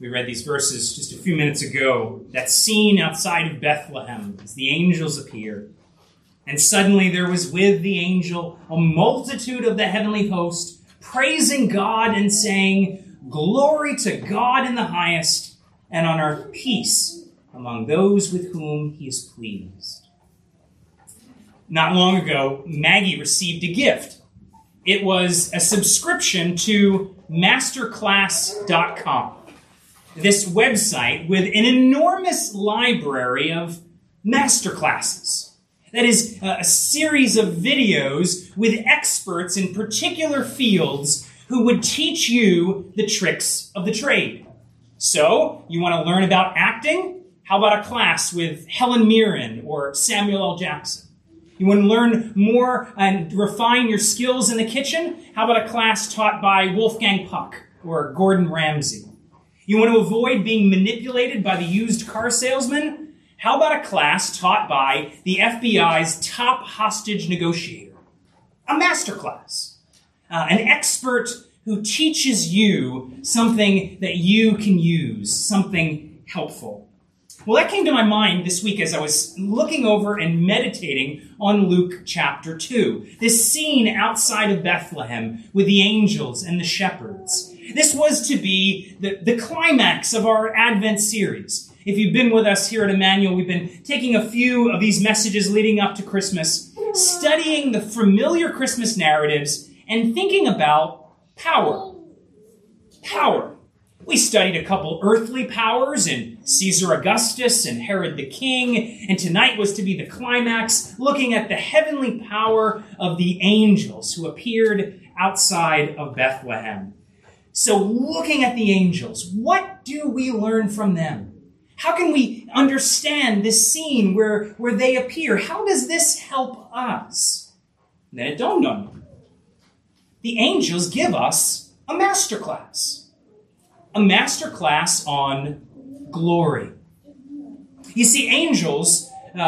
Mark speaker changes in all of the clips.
Speaker 1: We read these verses just a few minutes ago. That scene outside of Bethlehem as the angels appear. And suddenly there was with the angel a multitude of the heavenly host, praising God and saying, "Glory to God in the highest, and on earth peace among those with whom he is pleased." Not long ago, Maggie received a gift. It was a subscription to masterclass.com. This website with an enormous library of masterclasses. That is, a series of videos with experts in particular fields who would teach you the tricks of the trade. So, you want to learn about acting? How about a class with Helen Mirren or Samuel L. Jackson? You want to learn more and refine your skills in the kitchen? How about a class taught by Wolfgang Puck or Gordon Ramsay? You want to avoid being manipulated by the used car salesman? How about a class taught by the FBI's top hostage negotiator? A masterclass. An expert who teaches you something that you can use, something helpful. Well, that came to my mind this week as I was looking over and meditating on Luke chapter 2. This scene outside of Bethlehem with the angels and the shepherds. This was to be the climax of our Advent series. If you've been with us here at Emmanuel, we've been taking a few of these messages leading up to Christmas, studying the familiar Christmas narratives, and thinking about power. Power. We studied a couple earthly powers in Caesar Augustus and Herod the King, and tonight was to be the climax, looking at the heavenly power of the angels who appeared outside of Bethlehem. So looking at the angels, what do we learn from them? How can we understand this scene where they appear? How does this help us? And then it dawned on me. The angels give us a masterclass. A masterclass on glory. You see, angels,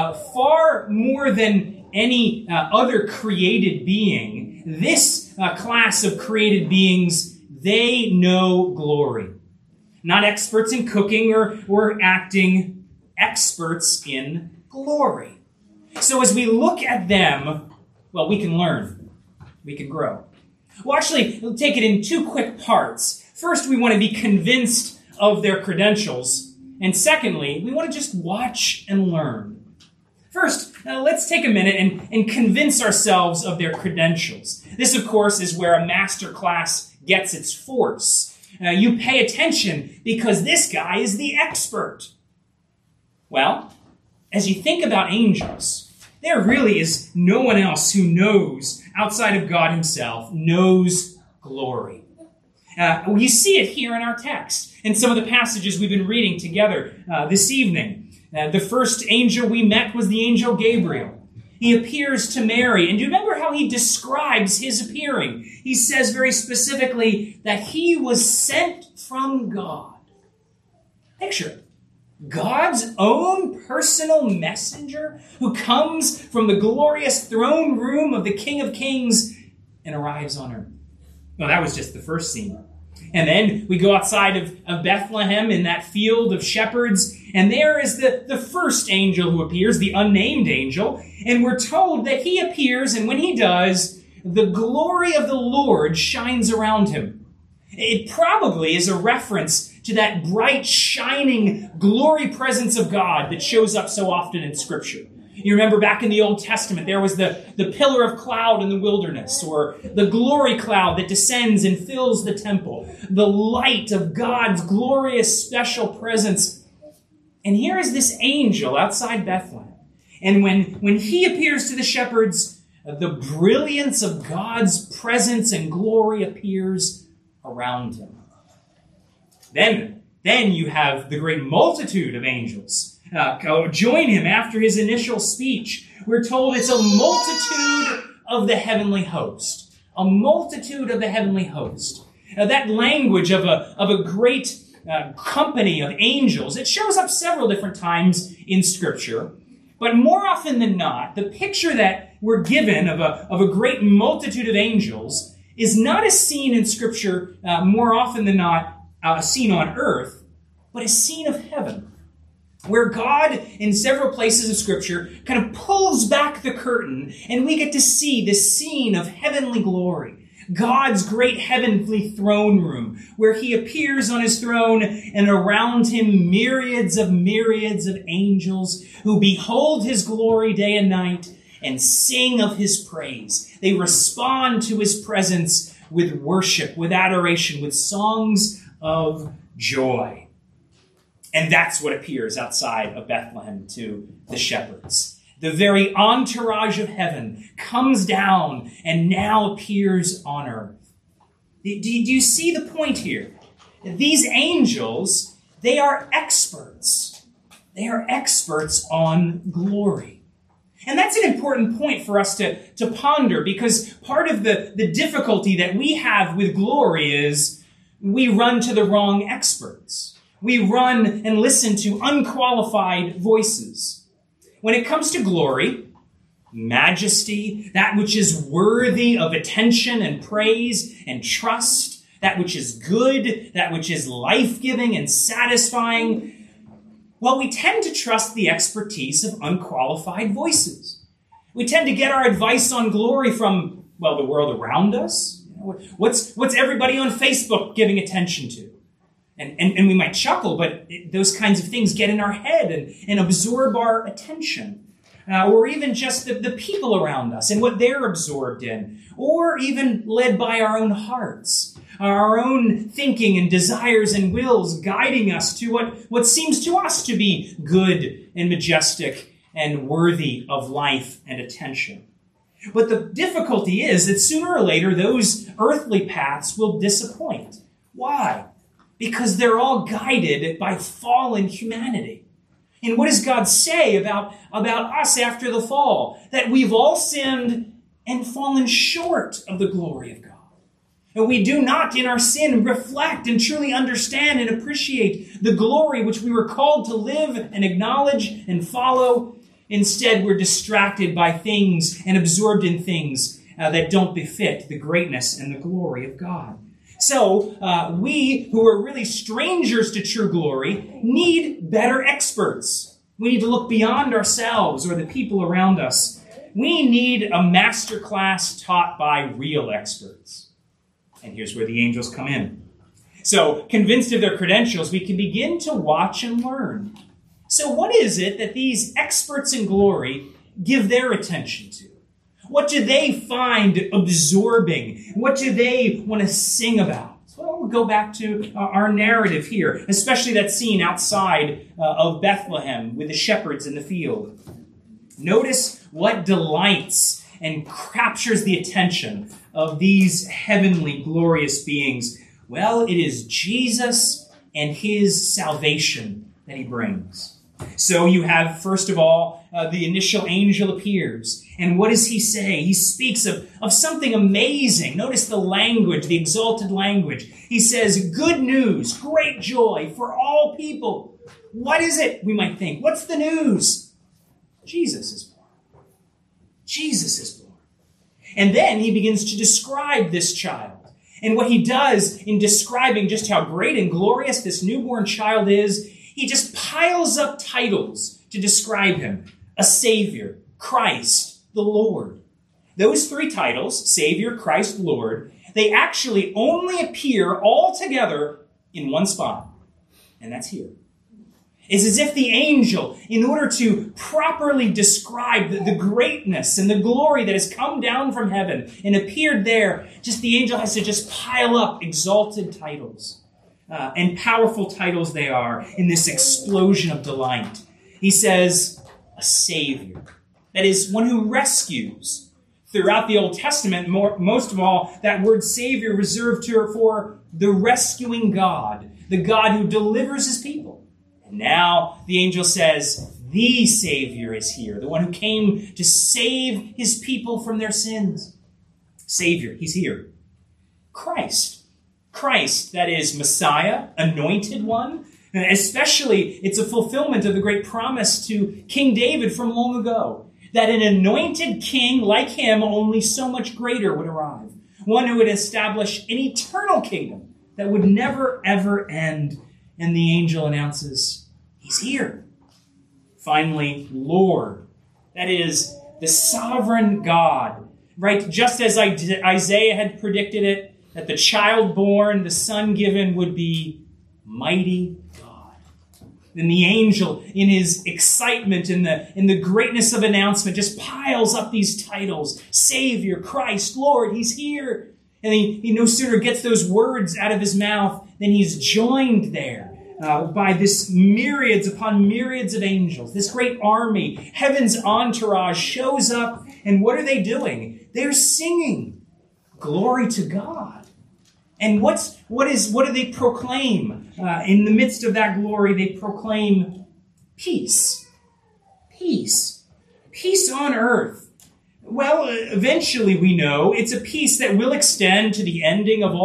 Speaker 1: far more than any other created being, this class of created beings, they know glory. Not experts in cooking or acting, experts in glory. So as we look at them, well, we can learn. We can grow. Well, actually, we'll take it in two quick parts. First, we want to be convinced of their credentials. And secondly, we want to just watch and learn. First, let's take a minute and convince ourselves of their credentials. This, of course, is where a master class gets its force. You pay attention because this guy is the expert. Well, as you think about angels, there really is no one else who knows, outside of God himself, knows glory. You see it here in our text, in some of the passages we've been reading together this evening. The first angel we met was the angel Gabriel. He appears to Mary, and do you remember how he describes his appearing? He says very specifically that he was sent from God. Picture it. God's own personal messenger who comes from the glorious throne room of the King of Kings and arrives on earth. Well, that was just the first scene. And then we go outside of Bethlehem in that field of shepherds, and there is the first angel who appears, the unnamed angel, and we're told that he appears, and when he does, the glory of the Lord shines around him. It probably is a reference to that bright, shining, glory presence of God that shows up so often in Scripture. You remember back in the Old Testament, there was the pillar of cloud in the wilderness, or the glory cloud that descends and fills the temple, the light of God's glorious special presence. And here is this angel outside Bethlehem. And when he appears to the shepherds, the brilliance of God's presence and glory appears around him. Then you have the great multitude of angels join him after his initial speech. We're told it's a multitude of the heavenly host. A multitude of the heavenly host. That language of a great company of angels, it shows up several different times in Scripture. But more often than not, the picture that we're given of a great multitude of angels is not as seen in Scripture more often than not seen on earth, but a scene of heaven, where God, in several places of Scripture, kind of pulls back the curtain, and we get to see this scene of heavenly glory. God's great heavenly throne room, where he appears on his throne, and around him myriads of angels who behold his glory day and night and sing of his praise. They respond to his presence with worship, with adoration, with songs of joy. And that's what appears outside of Bethlehem to the shepherds. The very entourage of heaven comes down and now appears on earth. Do you see the point here? These angels, they are experts. They are experts on glory. And that's an important point for us to ponder, because part of the difficulty that we have with glory is we run to the wrong experts. We run and listen to unqualified voices. When it comes to glory, majesty, that which is worthy of attention and praise and trust, that which is good, that which is life-giving and satisfying, well, we tend to trust the expertise of unqualified voices. We tend to get our advice on glory from, well, the world around us. What's everybody on Facebook giving attention to? And we might chuckle, but those kinds of things get in our head and absorb our attention. Or even just the people around us and what they're absorbed in. Or even led by our own hearts, our own thinking and desires and wills guiding us to what seems to us to be good and majestic and worthy of life and attention. But the difficulty is that sooner or later, those earthly paths will disappoint. Why? Because they're all guided by fallen humanity. And what does God say about us after the fall? That we've all sinned and fallen short of the glory of God. And we do not, in our sin, reflect and truly understand and appreciate the glory which we were called to live and acknowledge and follow. Instead, we're distracted by things and absorbed in things that don't befit the greatness and the glory of God. So, we who are really strangers to true glory need better experts. We need to look beyond ourselves or the people around us. We need a master class taught by real experts. And here's where the angels come in. So, convinced of their credentials, we can begin to watch and learn. So, what is it that these experts in glory give their attention to? What do they find absorbing? What do they want to sing about? Well, we'll go back to our narrative here, especially that scene outside of Bethlehem with the shepherds in the field. Notice what delights and captures the attention of these heavenly, glorious beings. Well, it is Jesus and his salvation that he brings. So you have, first of all, the initial angel appears. And what does he say? He speaks of something amazing. Notice the language, the exalted language. He says, good news, great joy for all people. What is it, we might think? What's the news? Jesus is born. Jesus is born. And then he begins to describe this child. And what he does in describing just how great and glorious this newborn child is, he just piles up titles to describe him. A Savior, Christ, the Lord. Those three titles, Savior, Christ, Lord, they actually only appear all together in one spot. And that's here. It's as if the angel, in order to properly describe the greatness and the glory that has come down from heaven and appeared there, just the angel has to just pile up exalted titles. And powerful titles they are in this explosion of delight. He says, a Savior. That is, one who rescues. Throughout the Old Testament, most of all, that word Savior reserved for the rescuing God, the God who delivers his people. And now the angel says, the Savior is here, the one who came to save his people from their sins. Savior, he's here. Christ, that is Messiah, anointed one. And especially, it's a fulfillment of the great promise to King David from long ago, that an anointed king like him, only so much greater, would arrive. One who would establish an eternal kingdom that would never, ever end. and the angel announces, he's here. Finally, Lord, that is the sovereign God, right? Just as Isaiah had predicted it, that the child born, the son given would be mighty God. Then the angel, in his excitement, in the greatness of announcement, just piles up these titles. Savior, Christ, Lord, he's here. And he no sooner gets those words out of his mouth than he's joined there by this myriads upon myriads of angels. This great army, heaven's entourage shows up. And what are they doing? They're singing glory to God. And what do they proclaim? In the midst of that glory, they proclaim peace. Peace. Peace on earth. Well, eventually we know it's a peace that will extend to the ending of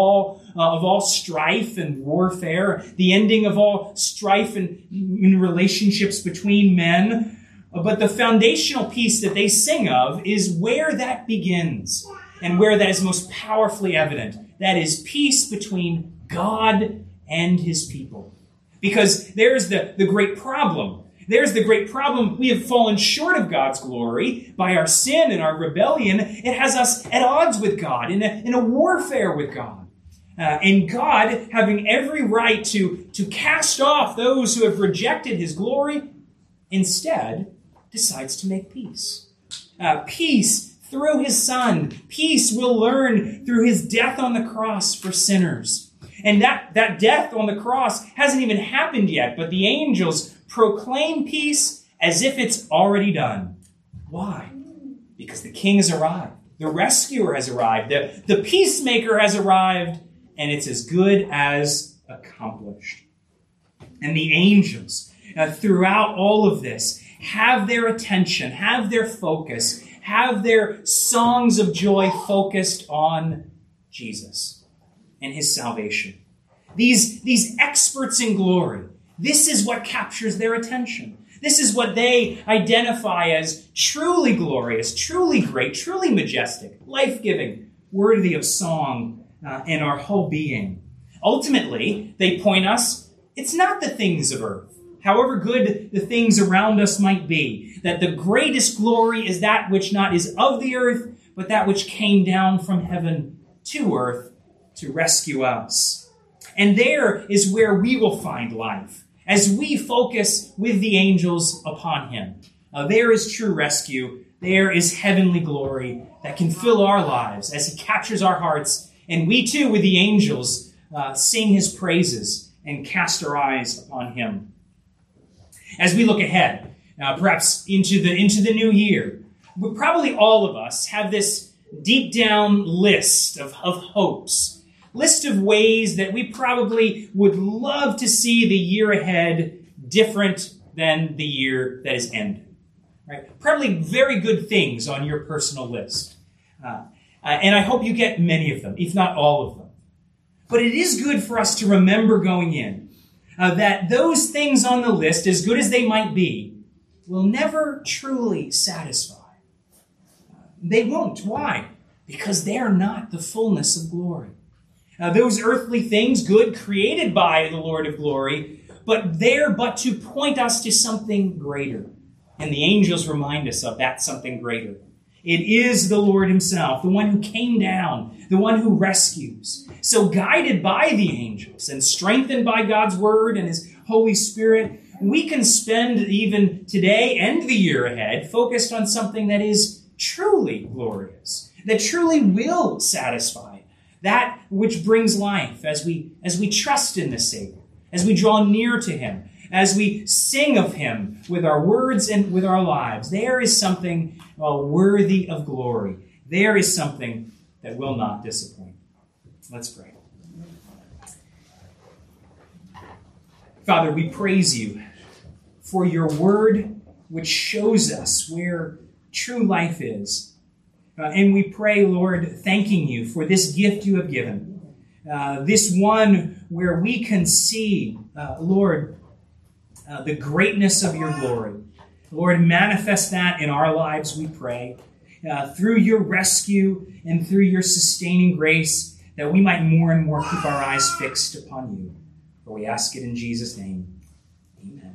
Speaker 1: all strife and warfare, the ending of all strife in relationships between men. But the foundational peace that they sing of is where that begins and where that is most powerfully evident. That is peace between God and his people. Because there's the great problem. There's the great problem. We have fallen short of God's glory by our sin and our rebellion. It has us at odds with God, in a warfare with God. And God, having every right to cast off those who have rejected his glory, instead decides to make peace. Peace through his Son. Peace we'll learn through his death on the cross for sinners. And that death on the cross hasn't even happened yet, but the angels proclaim peace as if it's already done. Why? Because the king has arrived. The rescuer has arrived. The peacemaker has arrived, and it's as good as accomplished. And the angels, throughout all of this, have their attention, have their focus, have their songs of joy focused on Jesus and his salvation. These experts in glory, this is what captures their attention. This is what they identify as truly glorious, truly great, truly majestic, life-giving, worthy of song in our whole being. Ultimately, they point us, it's not the things of earth, however good the things around us might be, that the greatest glory is that which not is of the earth, but that which came down from heaven to earth to rescue us. And there is where we will find life, as we focus with the angels upon him. There is true rescue. There is heavenly glory that can fill our lives as he captures our hearts. And we too, with the angels, sing his praises and cast our eyes upon him. As we look ahead, perhaps into the new year, probably all of us have this deep down list of hopes, list of ways that we probably would love to see the year ahead different than the year that is ended. Right? Probably very good things on your personal list. And I hope you get many of them, if not all of them. But it is good for us to remember going in that those things on the list, as good as they might be, will never truly satisfy. They won't. Why? Because they are not the fullness of glory. Those earthly things, good, created by the Lord of glory, but they're but to point us to something greater. And the angels remind us of that something greater. It is the Lord himself, the one who came down, the one who rescues. So guided by the angels and strengthened by God's word and his Holy Spirit, we can spend even today and the year ahead focused on something that is truly glorious, that truly will satisfy, that which brings life as we trust in the Savior, as we draw near to him, as we sing of him with our words and with our lives. There is something worthy of glory. There is something that will not disappoint. Let's pray. Father, we praise you for your word, which shows us where true life is. And we pray, Lord, thanking you for this gift you have given. This one where we can see, Lord, the greatness of your glory. Lord, manifest that in our lives, we pray, through your rescue and through your sustaining grace, that we might more and more keep our eyes fixed upon you. For we ask it in Jesus' name. Amen.